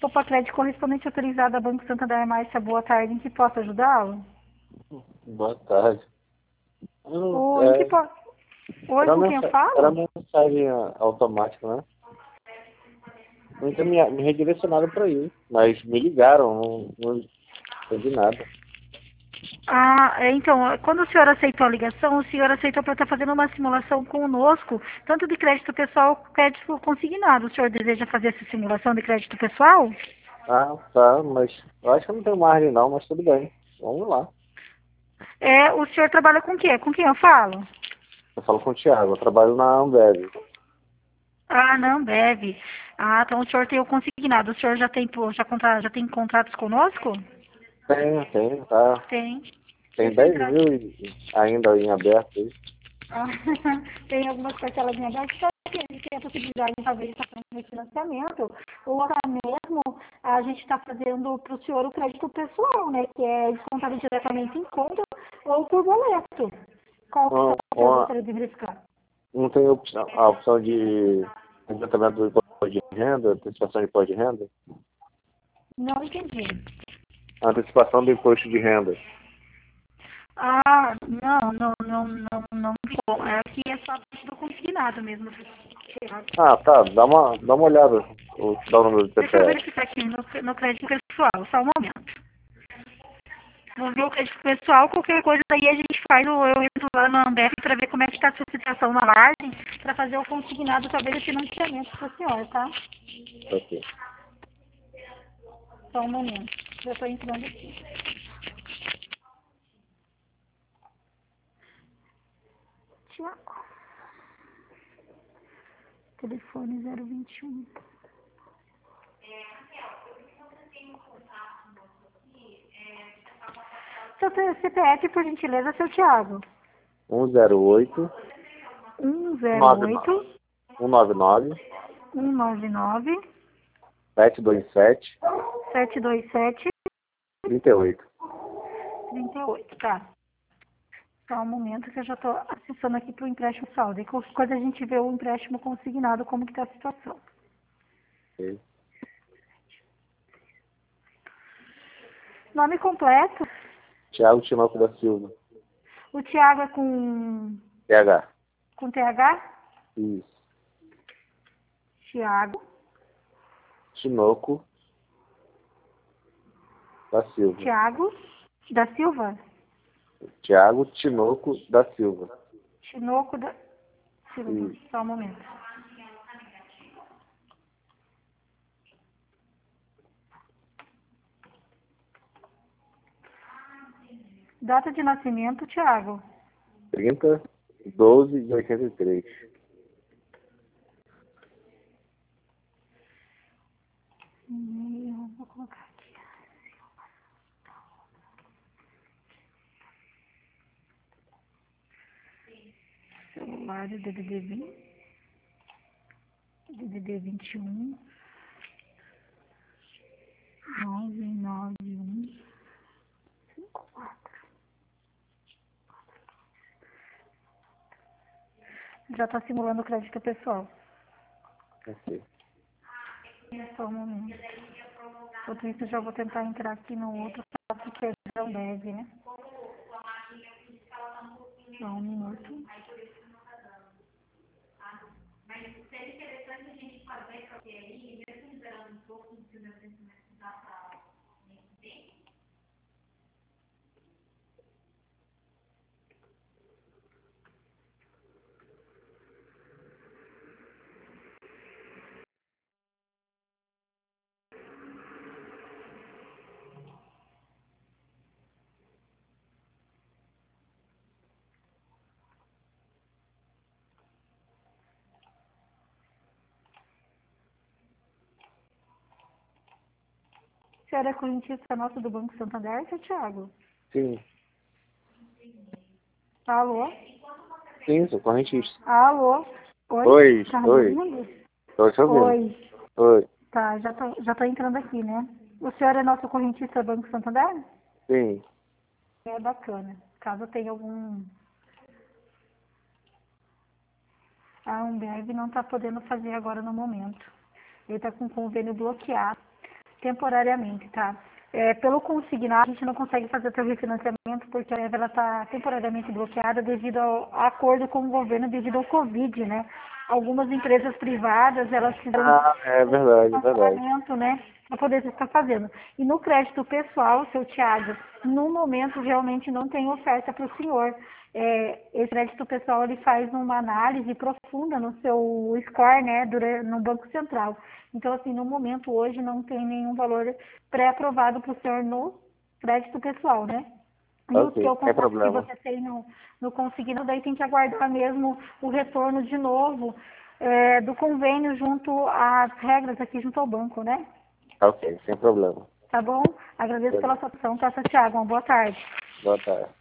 Copacred, correspondente autorizado a Banco Santander Márcia, boa tarde, em que posso ajudá-lo? Boa tarde. Oi, em que posso... Oi, com quem eu Era falo? mensagem automática, né? Então me redirecionaram para aí, mas me ligaram, não entendi nada. Então, quando o senhor aceitou a ligação, o senhor aceitou para estar fazendo uma simulação conosco, tanto de crédito pessoal quanto crédito consignado. O senhor deseja fazer essa simulação de crédito pessoal? Ah, tá, mas eu acho que eu não tenho margem não, mas tudo bem. Vamos lá. O senhor trabalha com o quê? Com quem eu falo? Eu falo com o Thiago, eu trabalho na Ambev. Não deve. Então o senhor tem o consignado. O senhor já tem contratos conosco? Tem, tá. Tem. Tem Deixa eu 10 entrar mil aqui. ainda em aberto aí. Ah, tem algumas parcelas em aberto, só que a gente tem a possibilidade talvez de estar fazendo financiamento, ou até mesmo a gente está fazendo para o senhor o crédito pessoal, né? Que é descontado diretamente em conta ou por boleto. Qual opção Uma, que o senhor uma, gostaria de verificar? não tem a opção de adiantamento do imposto de renda, antecipação de imposto de renda? Não entendi. Antecipação do imposto de renda. Não. Aqui é só a parte do consignado mesmo. Ah, tá. Dá uma olhada. Vou te dar o número do Deixa eu CPF. verificar aqui no crédito pessoal, só um momento. Vou ver o crédito pessoal, qualquer coisa daí a gente faz, eu entro lá na Ambev para ver como é que está a sua situação na margem, para fazer o consignado, talvez o financiamento para o senhor, tá? Ok. Só um momento. Já estou entrando aqui. Tiago. Telefone 021. Seu CPF, por gentileza, seu Tiago. 108 108 199 199 727 727 38. 38, tá? Só um momento que eu já estou acessando aqui para o empréstimo saldo. E qualquer coisa a gente vê o empréstimo consignado, como que está a situação. Ok. Nome completo. Thiago Tinoco da Silva. O Tiago é com TH. TH? Isso. Tiago. Tinoco da Silva. Tiago da Silva? Thiago Tinoco da Silva. Tinoco da Silva. Isso. Só um momento. Data de nascimento, Tiago. 30/12/83. Vou colocar aqui. Celular DDD 20. DDD 21. 991 54. Já está simulando o crédito pessoal. Ok. Só um momento. Enquanto isso, já vou tentar entrar aqui no outro, só porque não deve, né? Só um minuto. Você era correntista nosso do Banco Santander, seu Thiago? Sim. Alô? Sim, sou correntista. Alô? Oi? Oi, Tá me oi. ouvindo? Tô te ouvindo. Oi. Oi. Tá, já tô entrando aqui, né? O senhor é nosso correntista do Banco Santander? Sim. É bacana. Caso tenha algum... A Ambev não está podendo fazer agora no momento. Ele está com o convênio bloqueado. temporariamente, tá? Pelo consignado, a gente não consegue fazer o refinanciamento porque a ela está temporariamente bloqueada devido ao acordo com o governo devido ao Covid, né? Algumas empresas privadas, elas fizeram É verdade, é verdade. financiamento, né? Para poder estar fazendo. E no crédito pessoal, seu Thiago, no momento realmente não tem oferta para o senhor. Esse crédito pessoal ele faz uma análise profunda no seu score, né, no Banco Central. Então, assim, no momento hoje não tem nenhum valor pré-aprovado para o senhor no crédito pessoal, né? E o Ok, seu sem contrato que problema. você tem no consignado, daí tem que aguardar mesmo o retorno de novo do convênio junto às regras aqui junto ao banco, né? Ok, sem problema. Tá bom? Agradeço pela sua atenção, tá, Santiago? Uma boa tarde. Boa tarde.